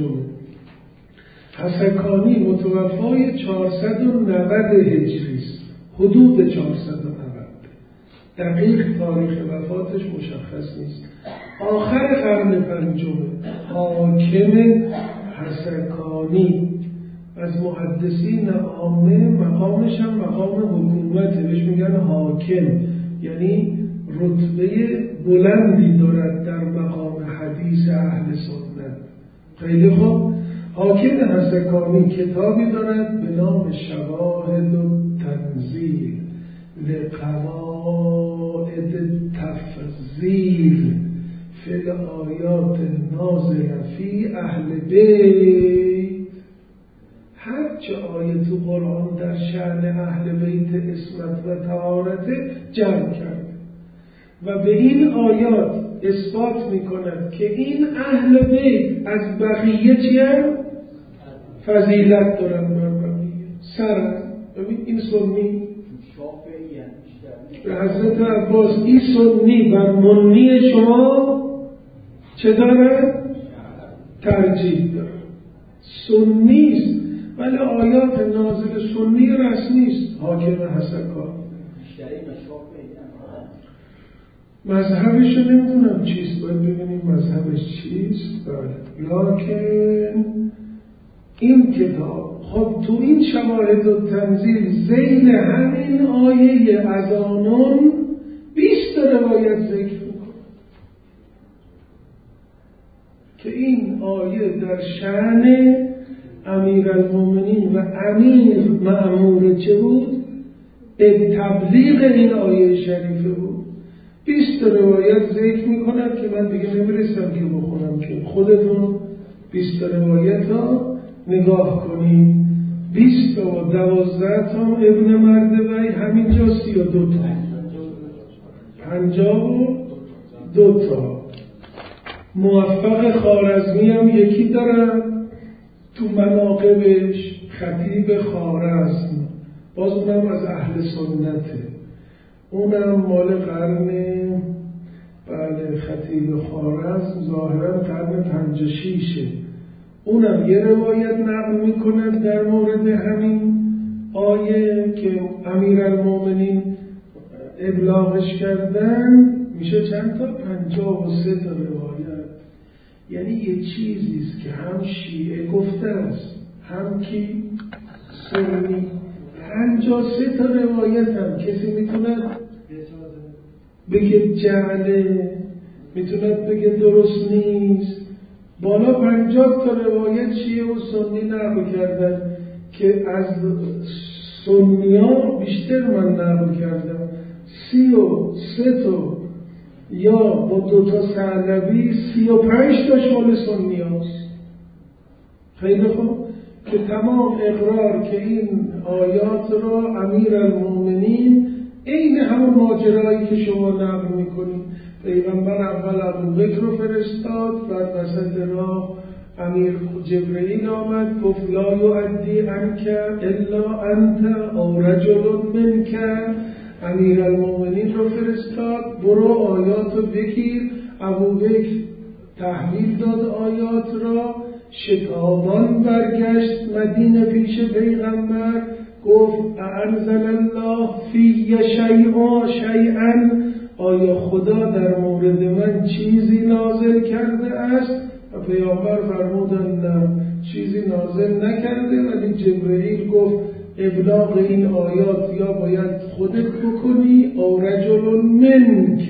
Speaker 1: حسکانی متوفای 490 هجری است، حدود 490. دقیق تاریخ وفاتش مشخص نیست. آخر قرن 5 حاکم حسکانی از محدثین عامه، مقامش هم مقام حکومته، بهش میگن حاکم، یعنی رتبه بلندی دارد در مقام حدیث اهل سنت. خیلی خوب، حاکم حسکانی کتابی دارد به نام شواهد و تنزیل لقواعد تفضیل فی الآیات نازله فی اهل بیت. هر چه آیه تو قرآن در شأن اهل بیت اسمت و طهارت جمع کرده و به این آیات اثبات میکند که این اهل بیت از بقیه چیه؟ فضیلت دارن بر بقیه سرن. ببین این سنی به حضرت عباس این سنی بر منی شما چه داره؟ ترجیح داره. سنیست ولی آیات نازل سنی رسمیست. حاکم حسکا مذهبش رو نمیدونم چیست، باید ببینیم مذهبش چیست. لکن این کتاب خب تو این شواهد و تنزیل زیل همین آیه اذانون 20 روایت ذکر میکنه که این آیه در شأن امیرالمومنین و امیر مأمور چه بود؟ تبلیغ این آیه شریفه بود. 20 روایت ذکر میکنن که من دیگه نمیرسم که بخونم، که خودتون 20 روایت ها نگاه کنید. 20 و 12 تا ابن مردوی، همینجا 32 تا، 52 تا. موفق خوارزمی هم یکی دارن تو مناقبش، خطیب خوارزم، باز اونم از اهل سنته، اونم مال قرن خطیب خوارزم ظاهرا قرن 56. اونم یه روایت نقل میکنه در مورد همین آیه که امیرالمومنین ابلاغش کردن. میشه چند تا؟ 53 تا روایت. یعنی یه چیزیست که هم شیعه گفته است هم کی سنی. 53 تا روایت هم کسی میتونه بگه جعله، میتونه بگه درست نیست. بالا 50 تا روایت شیعه و سنی نقل کردن که از سنی ها بیشتر من نقل کردم. 33 تا یا با 2 تا ثعلبی 35 تاش مال سنی هاست. خیلی خوب که تمام اقرار که این آیات را امیرالمومنین این همون ماجرایی که شما نقل میکنید، پیغمبر اول ابوبکر رو فرستاد، بعد وسط راه امیر جبرئیل آمد گفت لا یؤدی عنک الا انت او رجل منک. امیرالمومنین رو فرستاد برو آیات رو بگیر. ابوبکر تحویل داد آیات را، شتابان برگشت مدینه پیش پیغمبر، گفت انزل الله فی شیئا، آیا خدا در مورد من چیزی نازل کرده است؟ و پیامبر فرمودند نه، چیزی نازل نکرده، ولی جبرئیل گفت ابلاغ این آیات یا باید خودت بکنی او رجل منک.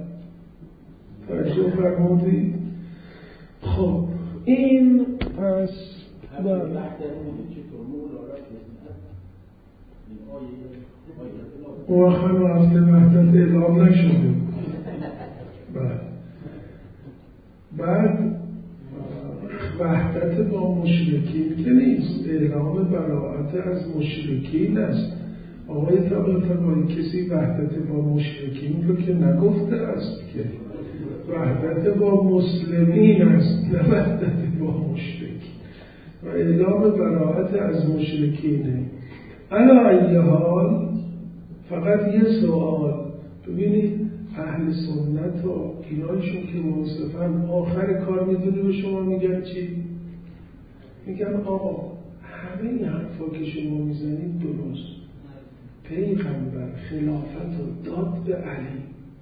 Speaker 1: توجه فرمودی؟ خب این پس اون وقت وحدت اعلام نشده. بعد وحدت با مشرکین که نیست، اعلام براءت از مشرکین است. آقای طباطبایی کسی وحدت با مشرکین رو که نگفته است، که وحدت با مسلمین است، نه وحدت با مشرکین. و اعلام براءت از مشرکینه. علی ای حال فقط یه سوال، ببینید اهل سنت و اینایشون که منصفن آخر کار میدونی به شما میگن چی؟ میگن آقا همه این حرفا که شما میزنید درست، پیغمبر خلافت رو داد به علی،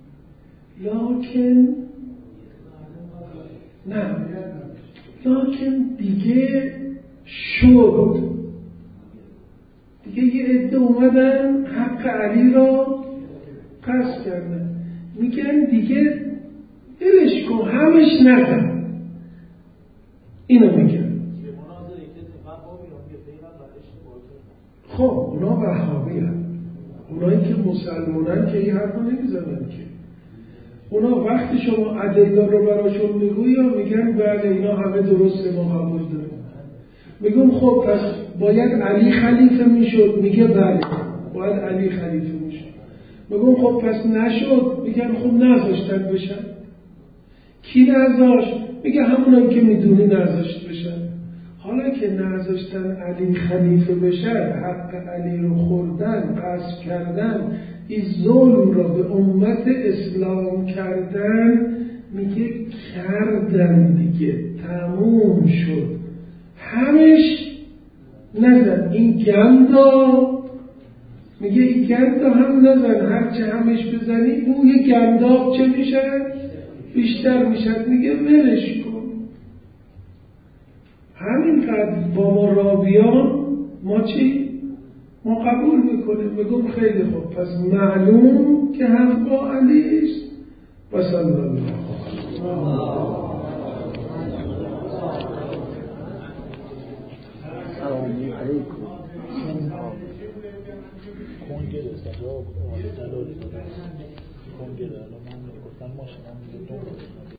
Speaker 1: لکن دیگه شد، دیگه یه عده اومدن حق علی را قصد کردن، میگن دیگه دلش کن همش نزن. اینو میگن. خب اونا وهابی هست، اونایی که مسلمانن که این حرفو نمیزنن که. اونا وقتی شما ادله رو براشون میگویی میگن بله اینا همه درسته ما قبول داریم. میگم خب پس باید علی خلیفه میشد، میگه بله باید علی خلیفه میشد. میگم خب پس نشد، میگن خب نذاشتن بشن. کی نذاشت؟ میگه همونایی که میدونی نذاشت بشن. حالا که نذاشتن علی خلیفه بشن، حق علی رو خوردن، غصب کردن، این ظلم را به امت اسلام کردن، میگه کردن دیگه تموم شد. همش نزن این گندا، میگه این گندا هم نزن، هرچه همش بزنی بوی گنداب چه میشن؟ بیشتر میشن. میگه ولش کن. همینقدر با ما رابیان ما چی؟ ما قبول میکنیم. میگم خیلی خوب پس معلوم که حق با علیست و صلی الله
Speaker 4: کنگره الان من میگفتن ماشینم